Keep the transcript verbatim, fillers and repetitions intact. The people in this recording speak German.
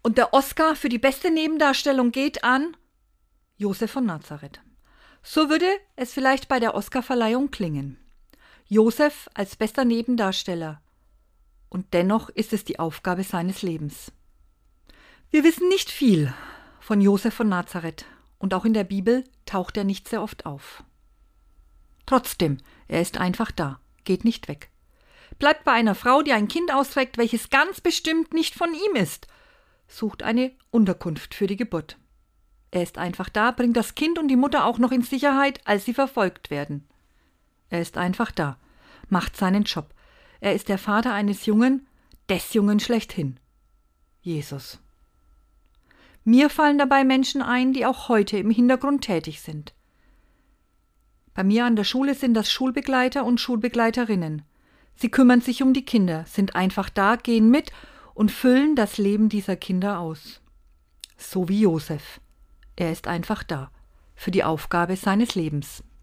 Und der Oscar für die beste Nebendarstellung geht an Josef von Nazareth. So würde es vielleicht bei der Oscarverleihung klingen. Josef als bester Nebendarsteller. Und dennoch ist es die Aufgabe seines Lebens. Wir wissen nicht viel von Josef von Nazareth und auch in der Bibel taucht er nicht sehr oft auf. Trotzdem, er ist einfach da, geht nicht weg. Bleibt bei einer Frau, die ein Kind austrägt, welches ganz bestimmt nicht von ihm ist, sucht eine Unterkunft für die Geburt. Er ist einfach da, bringt das Kind und die Mutter auch noch in Sicherheit, als sie verfolgt werden. Er ist einfach da, macht seinen Job. Er ist der Vater eines Jungen, des Jungen schlechthin. Jesus. Mir fallen dabei Menschen ein, die auch heute im Hintergrund tätig sind. Bei mir an der Schule sind das Schulbegleiter und Schulbegleiterinnen. Sie kümmern sich um die Kinder, sind einfach da, gehen mit und füllen das Leben dieser Kinder aus. So wie Josef. Er ist einfach da, für die Aufgabe seines Lebens.